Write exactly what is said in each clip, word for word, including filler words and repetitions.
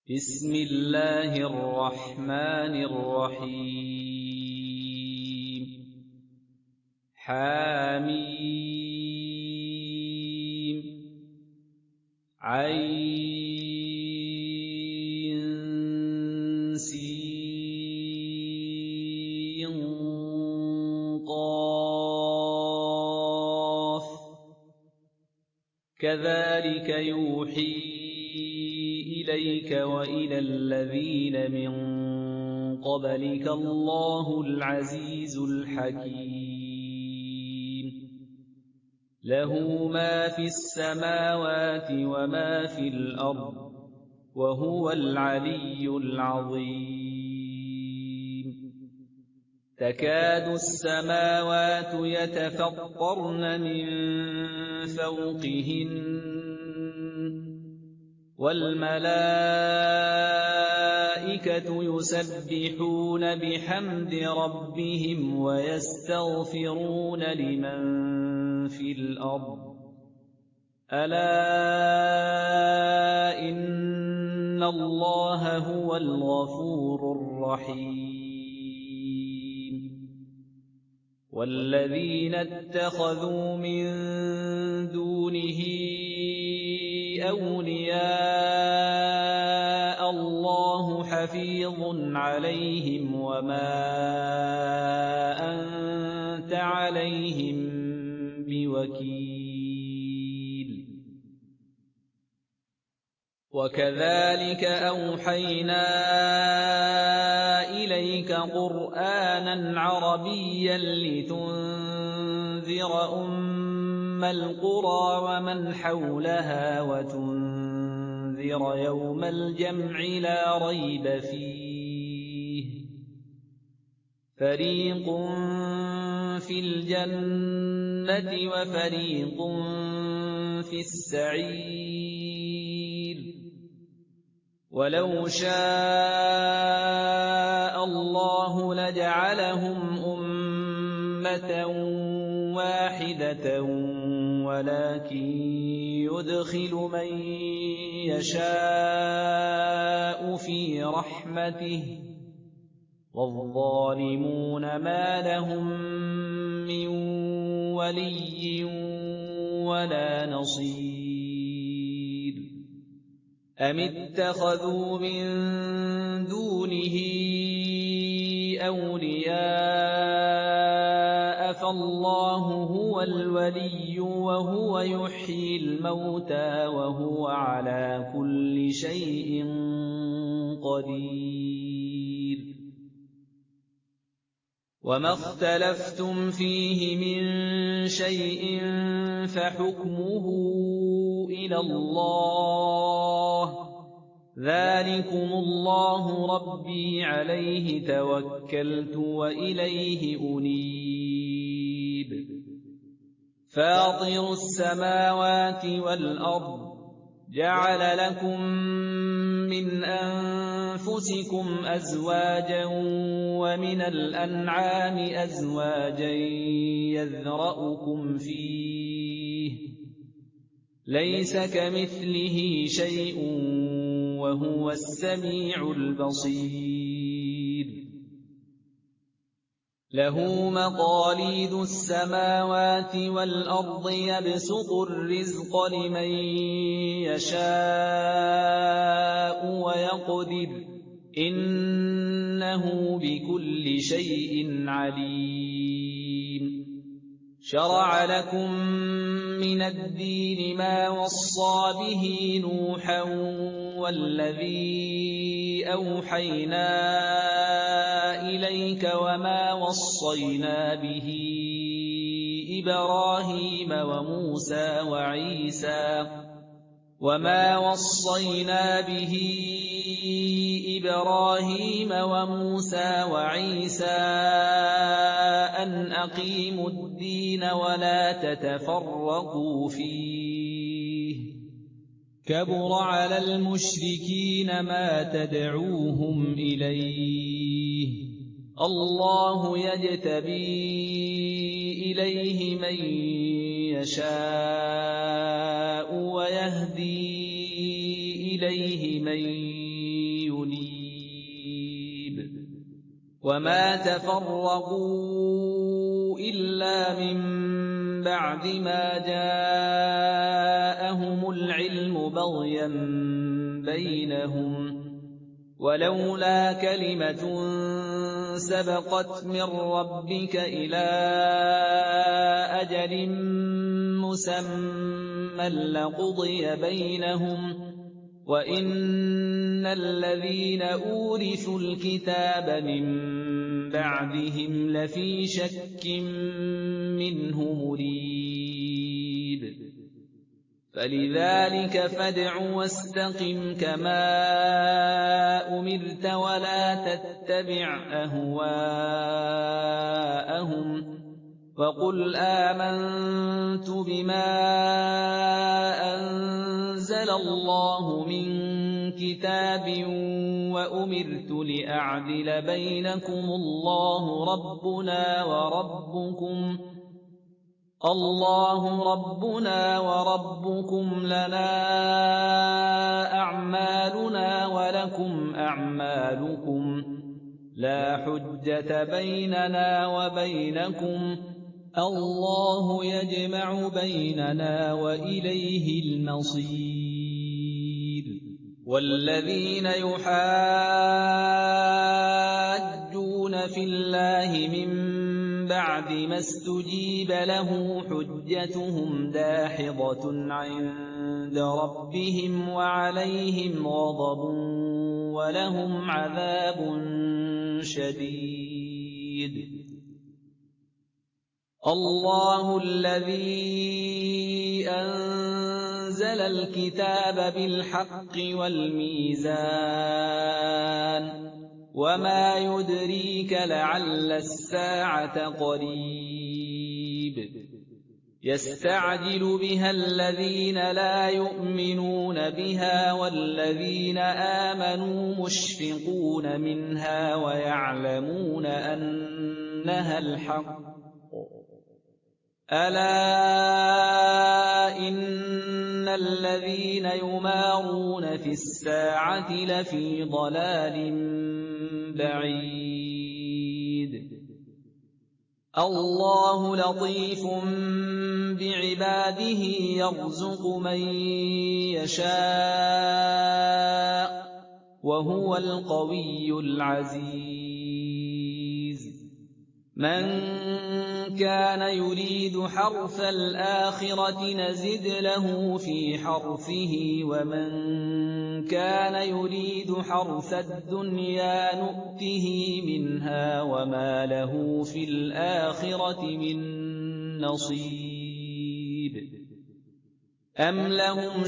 بسم الله الرحمن الرحيم حميم عين سين قاف كذلك يوحي إليك وإلى الذين من قبلك الله العزيز الحكيم له ما في السماوات وما في الأرض وهو العلي العظيم تكاد السماوات يتفطرن من فوقهن والملائكة يسبحون بحمد ربهم ويستغفرون لمن في الأرض ألا إن الله هو الغفور الرحيم والذين اتخذوا من دونه أولياء الله حفيظ عليهم وما أنت عليهم بوكيل وكذلك أوحينا إليك قرآنا عربيا لتنذر أم القرى ومن حولها وتنذر يوم الجمع لا ريب فيه فريق في الجنة وفريق في السعير ولو شاء الله لجعلهم أمة واحدة ولكن يدخل من يشاء في رحمته والظالمون ما لهم من ولي ولا نصير أم اتخذوا من دونه أولياء فالله هو الولي وهو يحيي الموتى وهو على كل شيء قدير وما اختلفتم فيه من شيء فحكمه إلى الله ذلكم الله ربي عليه توكلت وإليه أنيب فاطر السماوات والأرض جعل لكم من أنفسكم أزواجا ومن الأنعام أزواجا يذرأكم فيه ليس كمثله شيء وهو السميع البصير له مقاليد السماوات والأرض يبسط الرزق لمن يشاء ويقدر إنه بكل شيء عليم شرع لكم من الدين ما وصى به نوحا والذي أوحينا إليك وما وصينا به إبراهيم وموسى وعيسى وما وصينا به إبراهيم وموسى وعيسى أن أقيموا الدين ولا تتفرقوا فيه كبر على المشركين ما تدعوهم إليه الله يجتبي إليه من يشاء ويهدي إليه من وَمَا تَفَرَّقُوا إِلَّا مِن بَعْدِ مَا جَاءَهُمُ الْعِلْمُ بَغْيًا بَيْنَهُمْ ۚ وَلَوْلَا كَلِمَةٌ سَبَقَتْ مِن رَّبِّكَ إِلَىٰ أَجَلٍ مُّسَمًّى لَّقُضِيَ بَيْنَهُمْ ۚ وَإِنَّ الَّذِينَ أُورِثُوا الْكِتَابَ مِن بَعْدِهِمْ لَفِي شَكٍّ مِّنْهُ مُرِيبٍ فَلِذَٰلِكَ فَادْعُ وَاسْتَقِمْ كَمَا أُمِرْتَ وَلَا تَتَّبِعْ أَهْوَاءَهُمْ وَقُلْ آمَنتُ بِمَا أَنزَلَ اللَّهُ مِن كِتَابٍ وَأُمِرْتُ لِأَعْدِلَ بَيْنَكُمُ اللَّهُ رَبُّنَا وَرَبُّكُمْ اللَّهُ رَبُّنَا وَرَبُّكُمْ لَنَا أَعْمَالُنَا وَلَكُمْ أَعْمَالُكُمْ لَا حُجَّةَ بَيْنَنَا وَبَيْنَكُمْ اللَّهُ يَجْمَعُ بَيْنَنَا وَإِلَيْهِ الْمَصِيرُ وَالَّذِينَ يُحَاجُّونَ فِي اللَّهِ مِن بَعْدِ مَا اسْتُجِيبَ لَهُ حُجَّتُهُمْ دَاحِضَةٌ عِندَ رَبِّهِمْ وَعَلَيْهِمْ غَضَبٌ وَلَهُمْ عَذَابٌ شَدِيدٌ اللَّهُ الَّذِي أَنزَلَ الْكِتَابَ بِالْحَقِّ وَالْمِيزَانَ وَمَا يُدْرِيكَ لَعَلَّ السَّاعَةَ قَرِيبٌ يَسْتَعْجِلُ بِهَا الَّذِينَ لَا يُؤْمِنُونَ بِهَا وَالَّذِينَ آمَنُوا مُشْفِقُونَ مِنْهَا وَيَعْلَمُونَ أَنَّهَا الْحَقُّ أَلَا إِنَّ الَّذِينَ يُمَارُونَ فِي السَّاعَةِ لَفِي ضَلَالٍ بَعِيدٍ اللَّهُ لَطِيفٌ بِعِبَادِهِ يَرْزُقُ مَن يَشَاءُ ۖ وَهُوَ الْقَوِيُّ الْعَزِيزُ مَن كَانَ يُرِيدُ حَرْثَ الْآخِرَةِ نَزِدْ لَهُ فِي حَرْثِهِ وَمَن كَانَ يُرِيدُ حَرْثَ الدُّنْيَا نُؤْتِهِ مِنْهَا وَمَا لَهُ فِي الْآخِرَةِ مِن نَّصِيبٍ أَمْ لَهُمْ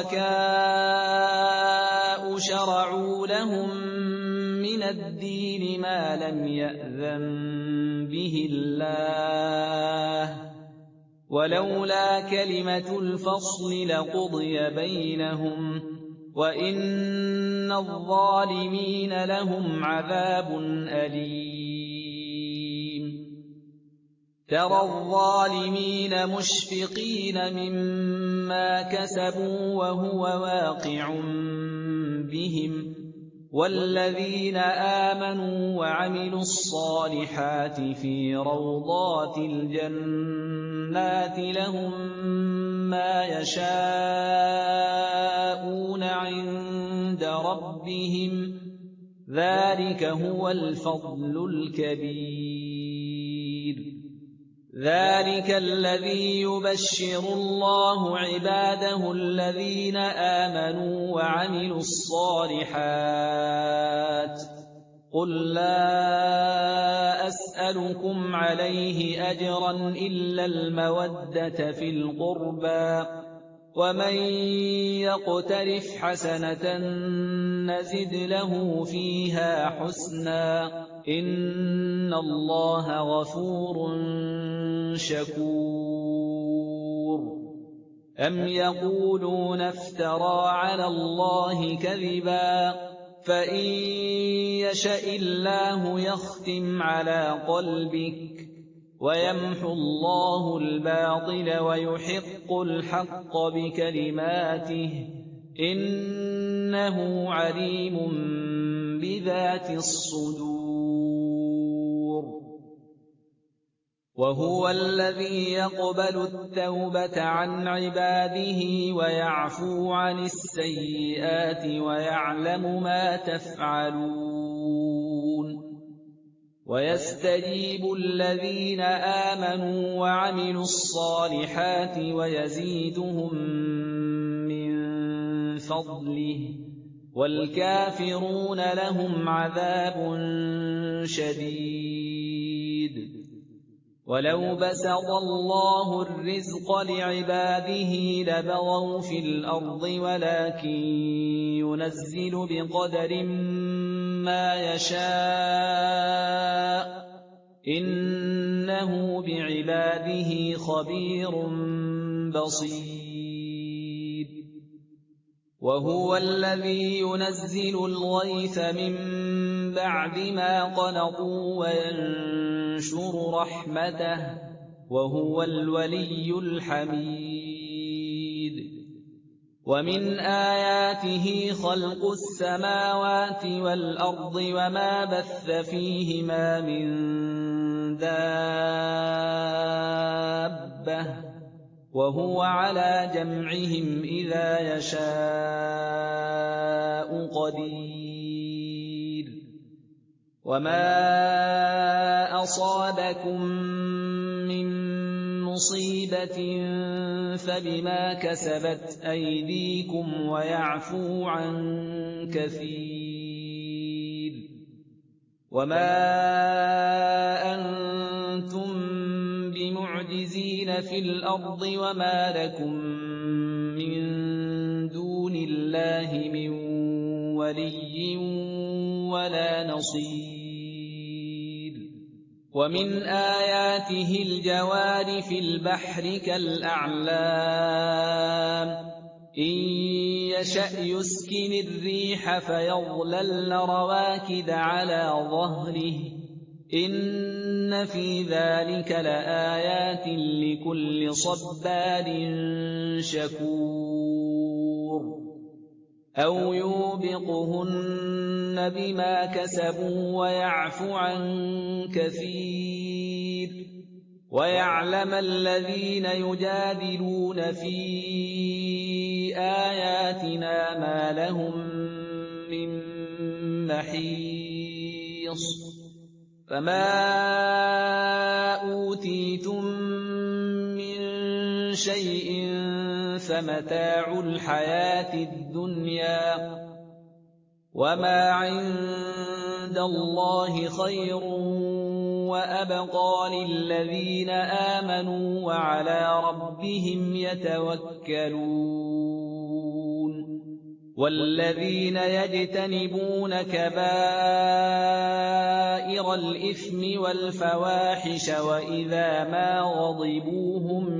شُرَكَاءُ شَرَعُوا لَهُم مِّنَ الدِّينِ مَا لَمْ يَأْذَن بِهِ اللَّهُ ۚ وَلَوْلَا كَلِمَةُ الْفَصْلِ لَقُضِيَ بَيْنَهُمْ ۗ وَإِنَّ الظَّالِمِينَ لَهُمْ عَذَابٌ أَلِيمٌ تَرَى الظَّالِمِينَ مُشْفِقِينَ مِمَّا كَسَبُوا وَهُوَ وَاقِعٌ بِهِمْ ۗ وَالَّذِينَ آمَنُوا وَعَمِلُوا الصَّالِحَاتِ فِي رَوْضَاتِ الْجَنَّاتِ لَهُم مَّا يَشَاءُونَ عِندَ رَبِّهِمْ ۚ ذَٰلِكَ هُوَ الْفَضْلُ الْكَبِيرُ ذَٰلِكَ الَّذِي يُبَشِّرُ اللَّهُ عِبَادَهُ الَّذِينَ آمَنُوا وَعَمِلُوا الصَّالِحَاتِ ۗ قُل لَّا أَسْأَلُكُمْ عَلَيْهِ أَجْرًا إِلَّا الْمَوَدَّةَ فِي الْقُرْبَىٰ ۗ وَمَن يَقْتَرِفْ حَسَنَةً نَّزِدْ لَهُ فِيهَا حُسْنًا ۚ إِنَّ اللَّهَ غَفُورٌ شَكُورٌ أَمْ يَقُولُونَ افْتَرَىٰ عَلَى اللَّهِ كَذِبًا ۖ فَإِن يَشَإِ اللَّهُ يَخْتِمْ عَلَىٰ قَلْبِكَ وَيَمْحُ اللَّهُ الْبَاطِلَ وَيُحِقُّ الْحَقَّ بِكَلِمَاتِهِ ۚ إِنَّهُ عَلِيمٌ بِذَاتِ الصُّدُورِ وَهُوَ الَّذِي يَقْبَلُ التَّوْبَةَ عَنْ عِبَادِهِ وَيَعْفُو عَنِ السَّيِّئَاتِ وَيَعْلَمُ مَا تَفْعَلُونَ وَيَسْتَجِيبُ الَّذِينَ آمَنُوا وَعَمِلُوا الصَّالِحَاتِ وَيَزِيدُهُم مِّن فَضْلِهِ ۚ وَالْكَافِرُونَ لَهُمْ عَذَابٌ شَدِيدٌ. وَلَوْ بَسَطَ اللَّهُ الرِّزْقَ لِعِبَادِهِ لَبَغَوْا فِي الْأَرْضِ وَلَٰكِن يُنَزِّلُ بِقَدَرٍ مَّا يَشَاءُ ۚ إِنَّهُ بِعِبَادِهِ خَبِيرٌ بَصِيرٌ. وَهُوَ الَّذِي يُنَزِّلُ الْغَيْثَ مِن بَعْدِ مَا قَنَطُوا وَيَنشُرُ رَحْمَتَهُ ۚ وَهُوَ الْوَلِيُّ الْحَمِيدُ. وَمِنْ آيَاتِهِ خَلْقُ السَّمَاوَاتِ وَالْأَرْضِ وَمَا بَثَّ فِيهِمَا مِن دَابَّةٍ ۚ وَهُوَ عَلَىٰ جَمْعِهِمْ إِذَا يَشَاءُ قَدِيرٌ. وَمَا أَصَابَكُم مِّن مُّصِيبَةٍ فَبِمَا كَسَبَتْ أَيْدِيكُمْ وَيَعْفُو عَن كَثِيرٍ. وَمَا أَنتُم بِمُعْجِزِينَ فِي الْأَرْضِ وَمَا لَكُم مِّن دُونِ اللَّهِ مِن وَلِيٍّ وَلَا نَصِيرٍ. وَمِنْ آيَاتِهِ الْجَوَارِ فِي الْبَحْرِ كَالْأَعْلَامِ ۚ إِن يَشَأْ يُسْكِنِ الرِّيحَ فَيَظْلَلْنَ رَوَاكِدَ عَلَىٰ ظَهْرِهِ ۚ إِنَّ فِي ذَٰلِكَ لَآيَاتٍ لِّكُلِّ صَبَّارٍ شَكُورٍ. أَوْ يُوبِقْهُنَّ بِمَا كَسَبُوا وَيَعْفُ عَن كَثِيرٍ. وَيَعْلَمَ الَّذِينَ يُجَادِلُونَ فِي آيَاتِنَا مَا لَهُم مِّن مَّحِيصٍ. فَمَا أُوتِيتُم مِّن شَيْءٍ فَمَتَاعُ الْحَيَاةِ الدُّنْيَا ۖ وَمَا عِندَ اللَّهِ خَيْرٌ وَأَبْقَىٰ لِلَّذِينَ آمَنُوا وَعَلَىٰ رَبِّهِمْ يَتَوَكَّلُونَ. وَالَّذِينَ يَجْتَنِبُونَ كَبَائِرَ الْإِثْمِ وَالْفَوَاحِشَ وَإِذَا مَا غَضِبُوا هُمْ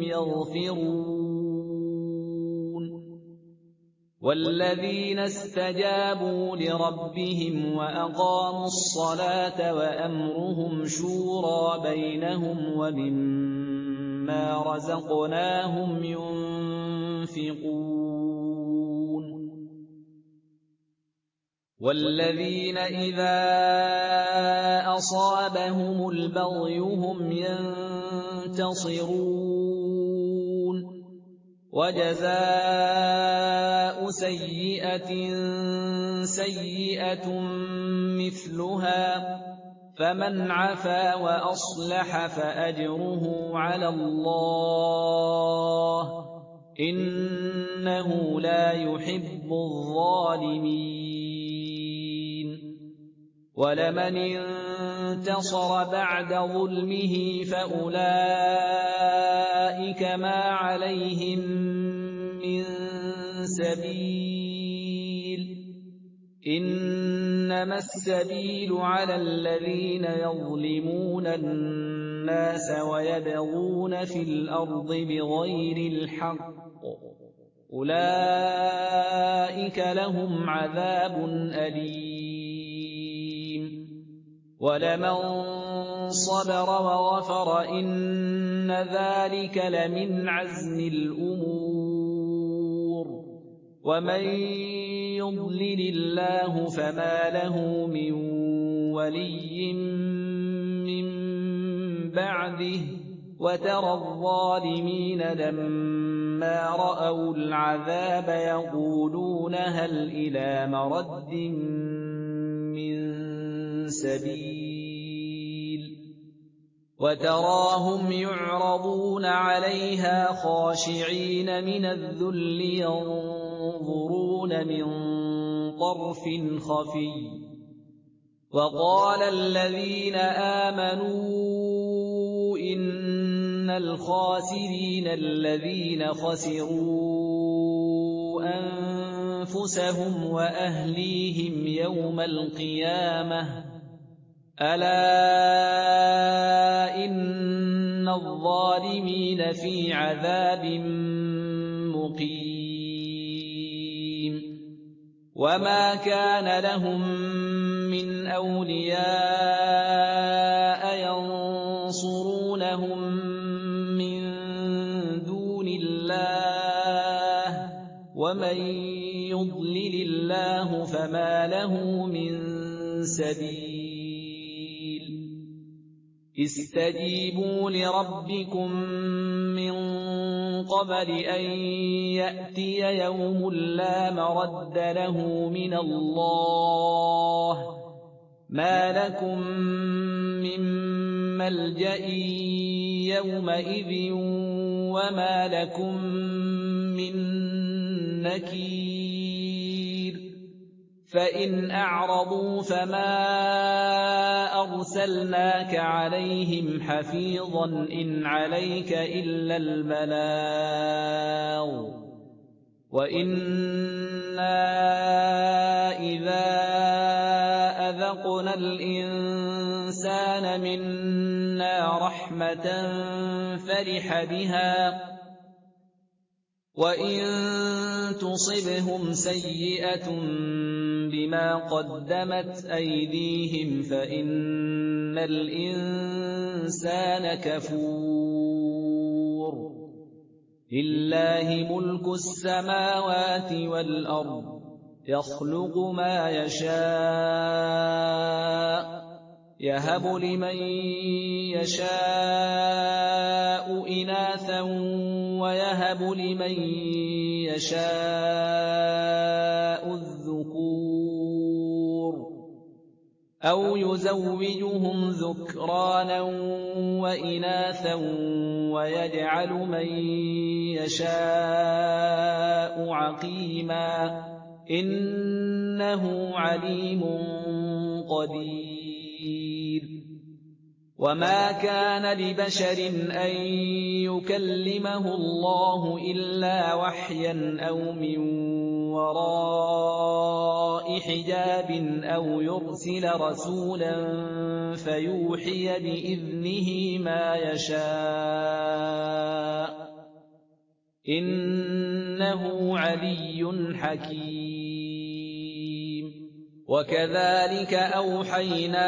يَغْفِرُونَ. وَالَّذِينَ اسْتَجَابُوا لِرَبِّهِمْ وَأَقَامُوا الصَّلَاةَ وَأَمْرُهُمْ شُورَىٰ بَيْنَهُمْ وَمِمَّا رَزَقْنَاهُمْ يُنفِقُونَ. وَالَّذِينَ إِذَا أَصَابَهُمُ الْبَغْيُ هُمْ يَنتَصِرُونَ. وَجَزَاءُ سَيِّئَةٍ سَيِّئَةٌ مِّثْلُهَا ۖ فَمَنْ عَفَا وَأَصْلَحَ فَأَجْرُهُ عَلَى اللَّهِ ۚ إِنَّهُ لَا يُحِبُّ الظَّالِمِينَ. وَلَمَنِ انتَصَرَ بَعْدَ ظُلْمِهِ فَأُولَٰئِكَ مَا عَلَيْهِم مِّن سَبِيلٍ ۚ إِنَّمَا السَّبِيلُ عَلَى الَّذِينَ يَظْلِمُونَ النَّاسَ وَيَبْغُونَ فِي الْأَرْضِ بِغَيْرِ الْحَقِّ ۚ أُولَٰئِكَ لَهُمْ عَذَابٌ أَلِيمٌ. وَلَمَن صَبَرَ وَغَفَرَ إِنَّ وَذَٰلِكَ لَمِنْ عَزْمِ الْأُمُورِ. وَمَن يُضْلِلِ اللَّهُ فَمَا لَهُ مِن وَلِيٍّ مِّن بَعْدِهِ وترى الظالمين لما رأوا العذاب يقولون هل إلى مرد من سبيل وتراهم يعرضون عليها خاشعين من الذل ينظرون من طرف خفي وقال الذين آمنوا إن الخاسرين الذين خسروا أنفسهم وأهليهم يوم القيامة ألا إن الظالمين في عذاب مقيم وما كان لهم من أولياء ينصرونهم من دون الله ومن يضلل الله فما له من سبيل استجيبوا لربكم من قبل أن يأتي يوم لا مرد له من الله ما لكم من ملجأ يومئذ وما لكم من نكير فإن أعرضوا فما أرسلناك عليهم حفيظا إن عليك إلا البلاغ وإنا إذا أذقنا الإنسان منا رحمة فرح بها وإن تصبهم سيئة بما قدمت أيديهم فإن الإنسان كفور لله ملك السماوات والأرض يخلق ما يشاء يهب لمن يشاء إناثا ويهب لمن يشاء الذكور أو يزوجهم ذكرانا وإناثا ويجعل من يشاء عقيما إنه عليم قدير وما كان لبشر أن يكلمه الله إلا وحيا أو من وراء حجاب أو يرسل رسولا فيوحي بإذنه ما يشاء إنه علي حكيم وكذلك أوحينا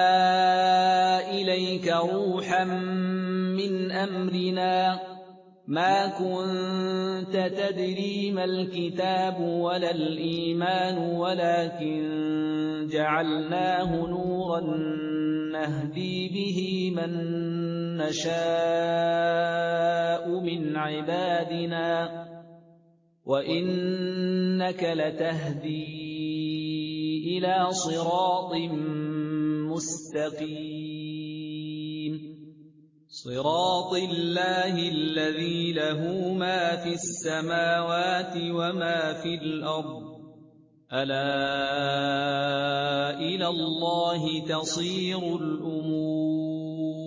إليك روحا من أمرنا ما كنت تدري ما الكتاب ولا الإيمان ولكن جعلناه نورا نهدي به من نشاء من عبادنا وإنك لتهدي إلى صراط مستقيم صراط الله الذي له ما في السماوات وما في الأرض ألا إلى الله تصير الأمور